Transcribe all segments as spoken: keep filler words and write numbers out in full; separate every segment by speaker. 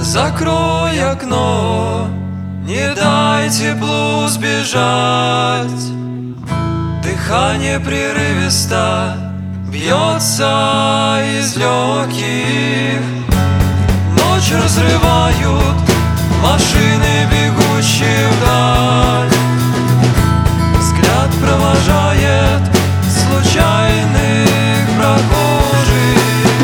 Speaker 1: Закрой окно, не дай теплу сбежать. Дыхание прерывисто бьется из легких. Ночь разрывают машины, бегущие вдаль. Взгляд провожает случайных прохожих.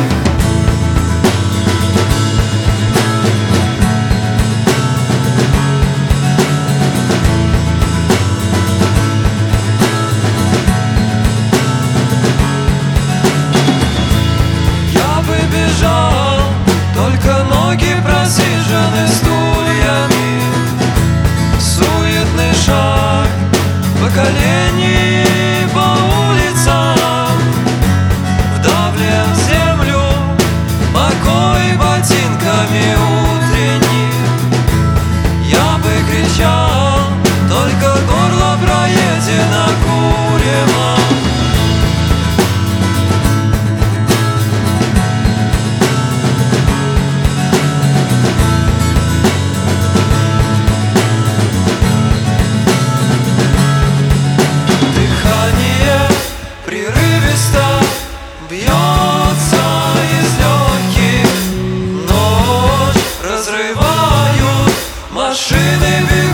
Speaker 1: Бежал, только ноги просижены стульями. Суетный шаг поколений по улицам, вдавлен в землю покой ботинками утренних. Я бы кричал, только горло проедено куревом. Бьется из легких. Ночь разрывают машины.